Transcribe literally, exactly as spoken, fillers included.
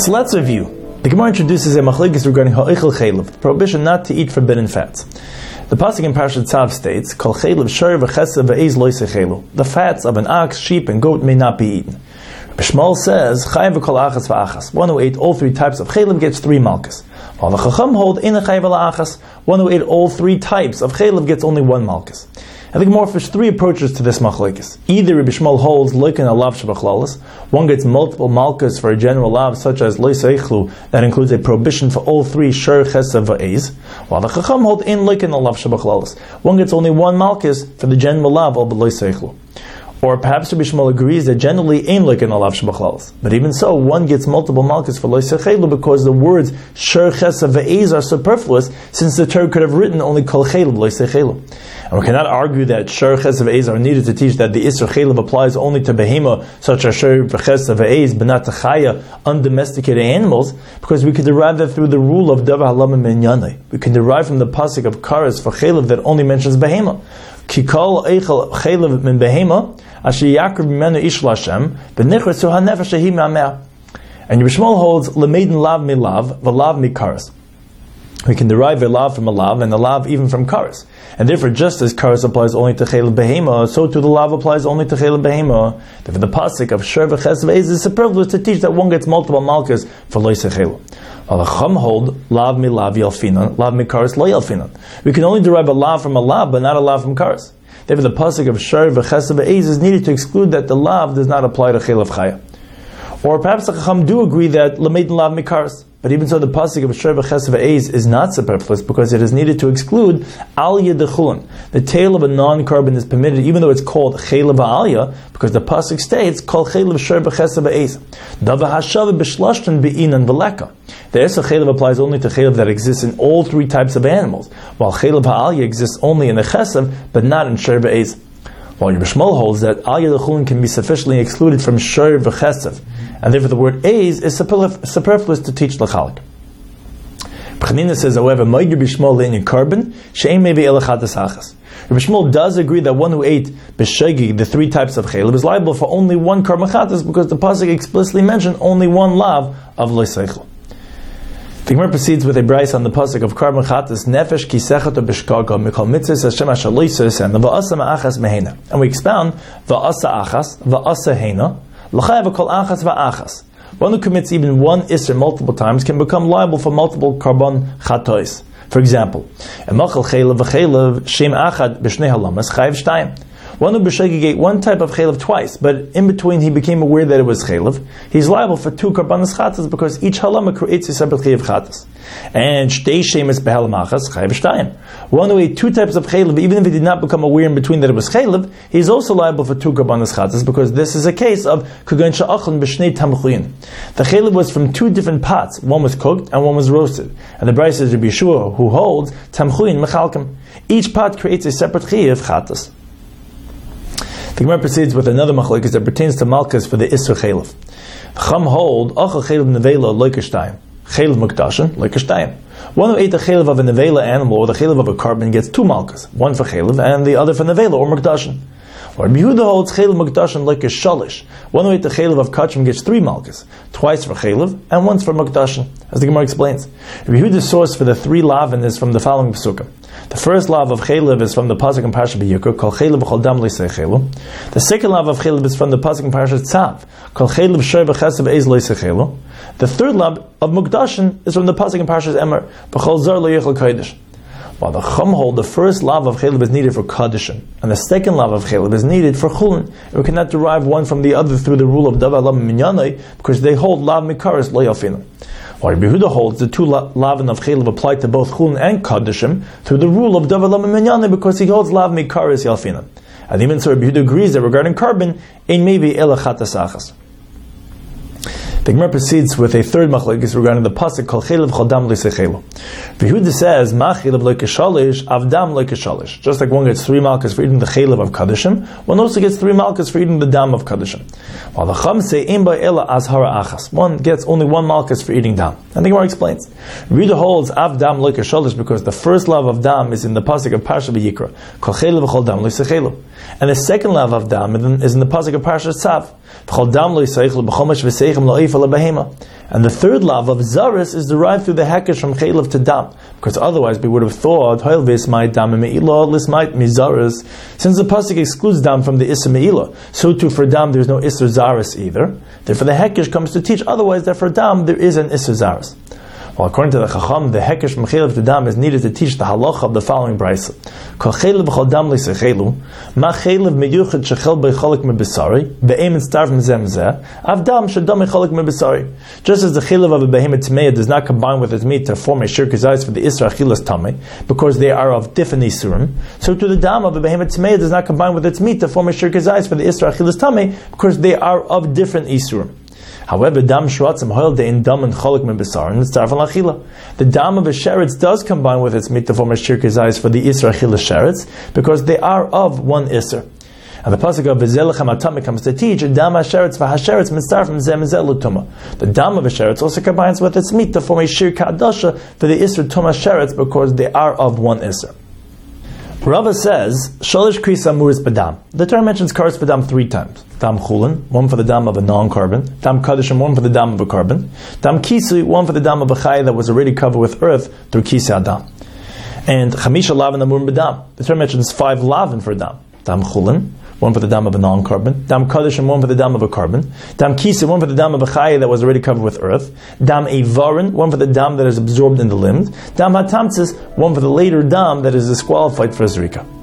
So let's review. The Gemara introduces a machlokes regarding ha'ochel chaylev, the prohibition not to eat forbidden fats. The pasuk in Parashat Tzav states, "Kol chaylev shor v'chesed v'eiz lo yisechelu." The fats of an ox, sheep, and goat may not be eaten. Bishmal says, "Chayav v'kol achas v'achas." One who ate all three types of chaylev gets three malchus. While the Chacham hold in a chayav v'achas, one who ate all three types of chaylev gets only one malchus. I think more there's three approaches to this machlokes. Either Rabbi Shmuel holds loikin alav shabachlalas, one gets multiple malchus for a general lav such as lo seichlu, that includes a prohibition for all three shor chesed va'ez, while the Chacham hold in loikin alav shabachlalas, one gets only one malchus for the general lav of lo seichlu. Or perhaps Rabbi Shmuel agrees that generally ain loikin alav shabachlalas, but even so, one gets multiple malchus for lo seichlu because the words shor chesed va'ez are superfluous, since the Torah could have written only kol chaylev lo seichlu. And we cannot argue that shor ches v'eiz are needed to teach that the isur chaylev applies only to behema, such as shor ches v'eiz, but not to chaya, undomesticated animals, because we could derive that through the rule of davar halama minyanei. We can derive from the pasuk of karas for chaylev that only mentions behema. Kikol eichel chaylev min behema, asher yakriv mimenu ish l'Hashem, v'nichritzu hanefesh shehi me'ameh. And Yishmael holds lemeidin lav mi lav, v'lav mi karas. We can derive a lav from a lav and a lav even from karas. And therefore, just as karas applies only to chaylev behema, so too the lav applies only to chaylev behema. Therefore, the pasuk of shor v'ches v'eiz is superfluous to teach that one gets multiple malchus for lo yisechelu. While the Chum hold lav mi lav yalfinan, lav mi karas lo yalfinan. We can only derive a lav from a lav, but not a lav from karas. Therefore, the pasuk of shor v'ches v'eiz is needed to exclude that the lav does not apply to chaylev chaya. Or perhaps the Chacham do agree that lameidin lav mi karas. But even so, the pasuk of shor v'ches v'eiz is not superfluous because it is needed to exclude aliyah dechulin. The tail of a non-carbon is permitted, even though it's called chaylev aliyah, because the pasuk states kol chaylev shor v'ches v'eiz. Davar hashav b'shlashton be'inan v'leka. The esor chaylev applies only to chaylev that exists in all three types of animals, while chaylev aliyah exists only in the chesav, but not in shor v'eiz. While Rabbi Shmuel holds that aliyah dechulin can be sufficiently excluded from shor v'chesav, and therefore the word eiz is superfluous to teach l'chalik. Pchanina says, however, Moed Rabbi Shmuel le'inyan carbon, she'ein mevi elachatas achas. Rabbi Shmuel does agree that one who ate b'shegi, the three types of chaylev, is liable for only one carbon chatas because the pasuk explicitly mentioned only one lav of lo seichel. The Gemara proceeds with a braisa on the pasuk of carbon chatas, nefesh kisechet o b'shkaga mikol mitzvahs Hashem asher lo yisos and va'asa ma'achas mehena. And we expound va'asa achas, va'asa hena, l'chayav kol achas va'achas. One who commits even one isser multiple times can become liable for multiple carbon chatois. For example, emachal chaylev v'chaylev shem achad b'shnei halamas chayav shtayim. One who b'shegig ate one type of chaylev twice, but in between he became aware that it was chaylev, he's liable for two karbanas chatas because each halama creates a separate chaylev chatas. And shtei shemes behalamachas chayav shtayim. One who ate two types of chaylev, even if he did not become aware in between that it was chaylev, he's also liable for two karbanas chatas because this is a case of kugan sha'achon b'shnei tamchuyin. The chaylev was from two different pots. One was cooked and one was roasted. And the Braisa is Rabbi Yeshua who holds tamchuyin mechalkim. Each pot creates a separate chaylev chatas. The Gemara proceeds with another machlokes that pertains to malchus for the isur chaylev. Chum hold achal chaylev nevela loikashtayim, chaylev mukdashin loikashtayim. One who ate the chaylev of a nevela animal or the chaylev of a carbon gets two malchus, one for chaylev and the other for nevela or mukdashin. Or Rabbi Yehuda holds chaylev mukdashin loikash shalish. One who ate the chaylev of kachim gets three malchus, twice for chaylev and once for mukdashin, as the Gemara explains. Rabbi Yehuda's source for the three lavin is from the following psukim. The first lav of chaylev is from the pasuk in Parashat Vayikra, kol chaylev v'chol dam leisechelu. The second lav of chaylev is from the pasuk in Parashat Tzav, kol chaylev shor v'chesav eiz leisechelu. The third lav of mukdashin is from the pasuk in Parashat Emor, v'chol zar lo yichel kodesh. While the Chum hold the first lav of chaylev is needed for kaddishim, and the second lav of chaylev is needed for chulin. We cannot derive one from the other through the rule of davar lam minyanei because they hold lav mikaris lo yalfinu. While Rabbi Yehuda holds the two lavin of chaylev apply to both chulin and kaddishim through the rule of davar lam minyanei because he holds lav mikaris yalfinu. And even so, Rabbi Yehuda agrees that regarding carbon, ein mevi ela chatas achas. The Gemara proceeds with a third machlokes regarding the pasuk kol chaylev chol dam leisechelu. Yehuda says ma chaylev leikashalish avdam leikashalish. Just like one gets three malchus for eating the chaylev of kaddishim, one also gets three malchus for eating the dam of kaddishim. While the Chum say ein ba ela azhara achas, one gets only one malchus for eating dam. And the Gemara explains. Yehuda holds avdam leikashalish because the first lav of dam is in the pasuk of Parashat Vayikra, kol chaylev chol dam leisechelu, and the second lav of dam is in the pasuk of Parashat Tzav, And the third lav of zaris is derived through the hekesh from chaylev to dam, because otherwise we would have thought since the pasuk excludes dam from the isser me'ilah, so too for dam there is no isser zaris either. Therefore the hekesh comes to teach otherwise that for dam there is an isser zaris. Well, according to the Chacham, the hekesh from chaylev to dam is needed to teach the halacha of the following brayso. Kol chaylev v'chol dam l'sechelu, ma chaylev meyuchad shechel b'cholek mebesari, be'em and starv mezem zeh, av dam shadam mecholek mebesari. Just as the chaylev of a behemoth tmeya does not combine with its meat to form a shir kazayis for the isra achilas tameh, because they are of different isurim, so to the dam of a behemoth tmeya does not combine with its meat to form a shir kazayis for the isra achilas tameh, because they are of different isurim. However, dam shratzim hoil dein dam and cholik min besar and it's tarfan lachila. The dam of a sheretz does combine with its meat to form a shir kazayis for the isra achila sheretz, because they are of one isra. And the pasuk of v'zelechem atame comes to teach dam hasheretz v'hasheretz mitzarf from zem zelutuma. The dam of a sheretz also combines with its meat to form a shir kadasha for the isra tuma sheretz, because they are of one isra. Rava says, Shalish Krisa Muris Badam. The term mentions Karis Badam three times. Dam Chulin, one for the dam of a non-carbon. Dam Kaddish, one for the dam of a carbon. Dam Kisui, one for the dam of a Chai that was already covered with earth through Kisi Adam. And Chamisha Lavin Amur Badam. The term mentions five Lavin for dam. Dam Chulin, one for the dam of a non-carbon. Dam Kaddish, and one for the dam of a carbon. Dam Kisui, one for the dam of a Chai that was already covered with earth. Dam Eivarin, one for the dam that is absorbed in the limbs. Dam Hatamtzis, one for the later dam that is disqualified for Zrika.